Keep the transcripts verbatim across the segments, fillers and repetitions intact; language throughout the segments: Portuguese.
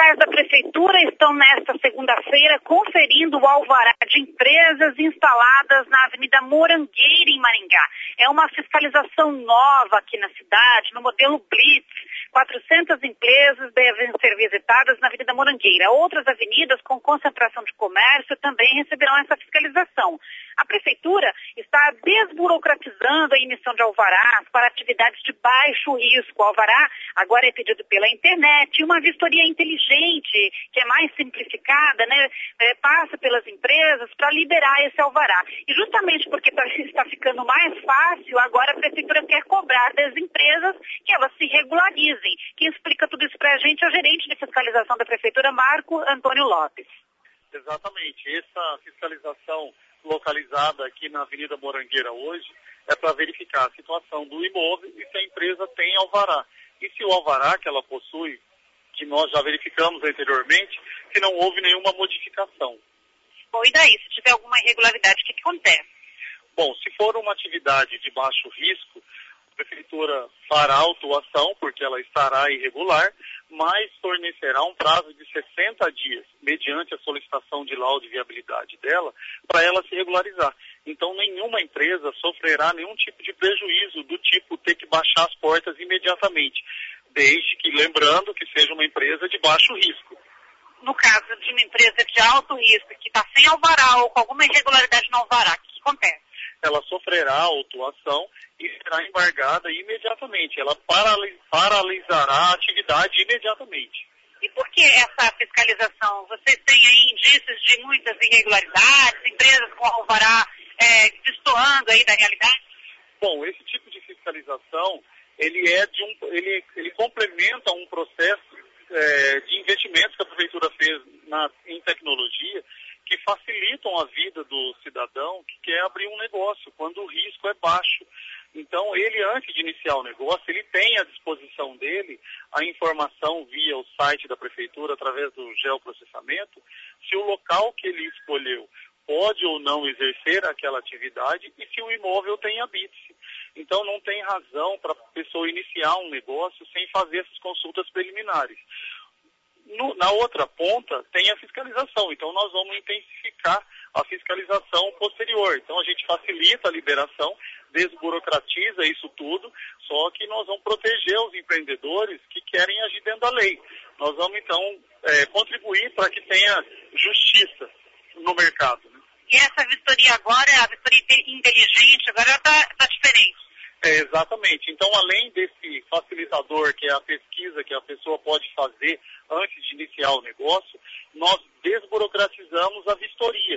fiscais da Prefeitura estão nesta segunda-feira conferindo o alvará de empresas instaladas na Avenida Morangueira, em Maringá. É uma fiscalização nova aqui na cidade, no modelo Blitz. quatrocentas empresas devem ser visitadas na Avenida Morangueira. Outras avenidas com concentração de comércio também receberão essa fiscalização. A Prefeitura está desburocratizando a emissão de alvarás para atividades de baixo risco. O alvará agora é pedido pela internet e uma vistoria inteligente, que é mais simplificada, né, é, passa pelas empresas para liberar esse alvará. E justamente porque está ficando mais fácil, agora a Prefeitura quer cobrar das empresas que elas se regularizem. Quem explica tudo isso para a gente é o gerente de fiscalização da Prefeitura, Marco Antônio Lopes. Exatamente. Essa fiscalização localizada aqui na Avenida Morangueira hoje é para verificar a situação do imóvel e se a empresa tem alvará. E se o alvará que ela possui, que nós já verificamos anteriormente, se não houve nenhuma modificação. Bom, e daí? Se tiver alguma irregularidade, o que, que acontece? Bom, se for uma atividade de baixo risco, a Prefeitura fará autuação, porque ela estará irregular, mas fornecerá um prazo de sessenta dias, mediante a solicitação de laudo de viabilidade dela, para ela se regularizar. Então, nenhuma empresa sofrerá nenhum tipo de prejuízo do tipo ter que baixar as portas imediatamente, desde que, lembrando que seja uma empresa de baixo risco. No caso de uma empresa de alto risco, que está sem alvará ou com alguma irregularidade no alvará, o que acontece? Ela sofrerá autuação e será embargada imediatamente. Ela paralisará a atividade imediatamente. E por que essa fiscalização? Vocês têm aí indícios de muitas irregularidades, empresas com alvará é, destoando aí da realidade? Bom, esse tipo de fiscalização, ele, é de um, ele, ele complementa um processo é, de investimentos que a Prefeitura fez na, em tecnologia, que facilitam a vida do cidadão que quer abrir um negócio, quando o risco é baixo. Então, ele, antes de iniciar o negócio, ele tem à disposição dele a informação via o site da Prefeitura, através do geoprocessamento, se o local que ele escolheu pode ou não exercer aquela atividade e se o imóvel tem habite-se. Então, não tem razão para a pessoa iniciar um negócio sem fazer essas consultas preliminares. No, na outra ponta tem a fiscalização, então nós vamos intensificar a fiscalização posterior. Então a gente facilita a liberação, desburocratiza isso tudo, só que nós vamos proteger os empreendedores que querem agir dentro da lei. Nós vamos então é, contribuir para que tenha justiça no mercado. Né? E essa vistoria agora, a vistoria inteligente, agora está tá diferente. É, exatamente. Então, além desse facilitador, que é a pesquisa que a pessoa pode fazer antes de iniciar o negócio, nós desburocratizamos a vistoria.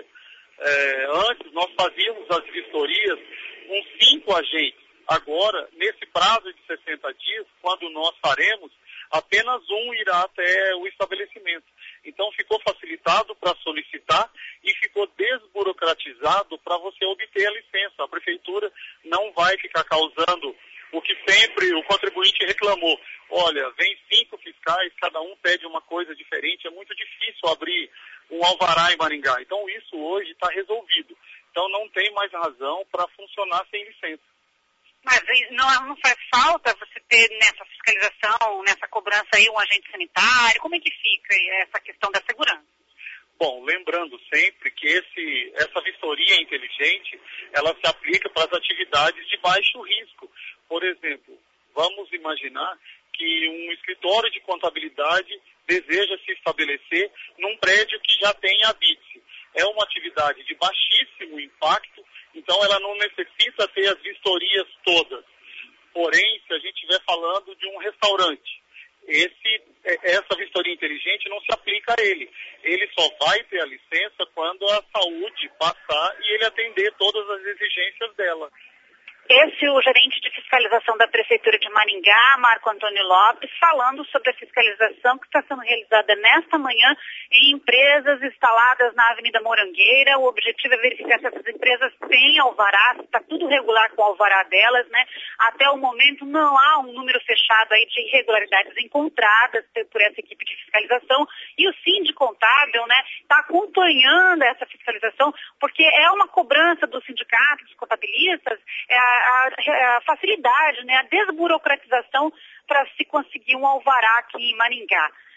É, antes, nós fazíamos as vistorias com cinco agentes. Agora, nesse prazo de sessenta dias, quando nós faremos, apenas um irá até o estabelecimento. Então, ficou facilitado para solicitar e ficou desburocratizado para você obter a licença. A Prefeitura não vai ficar causando o que sempre o contribuinte reclamou. Olha, vem cinco fiscais, cada um pede uma coisa diferente, é muito difícil abrir um alvará em Maringá. Então, isso hoje está resolvido. Então, não tem mais razão para funcionar sem licença. Mas não, não faz falta você ter nessa fiscalização, nessa cobrança aí, um agente sanitário? Como é que fica essa questão da segurança? Bom, lembrando sempre que esse, essa vistoria inteligente, ela se aplica para as atividades de baixo risco. Por exemplo, vamos imaginar que um escritório de contabilidade deseja se estabelecer num prédio que já tem habite. É uma atividade de baixíssimo impacto, então ela não necessita ter as vistorias todas. Porém, se a gente estiver falando de um restaurante, esse, essa vistoria inteligente não se aplica a ele. Ele só vai ter a licença quando a saúde passar e ele atender todas as exigências dela. Esse é o gerente de fiscalização da Prefeitura de Maringá, Marco Antônio Lopes, falando sobre a fiscalização que está sendo realizada nesta manhã em empresas instaladas na Avenida Morangueira. O objetivo é verificar se essas empresas têm alvará, se está tudo regular com o alvará delas, né? Até o momento não há um número fechado aí de irregularidades encontradas por essa equipe de fiscalização e o síndico contábil, né, está acompanhando essa fiscalização porque é uma cobrança dos sindicatos, dos contabilistas, é a A, a facilidade, né, a desburocratização para se conseguir um alvará aqui em Maringá.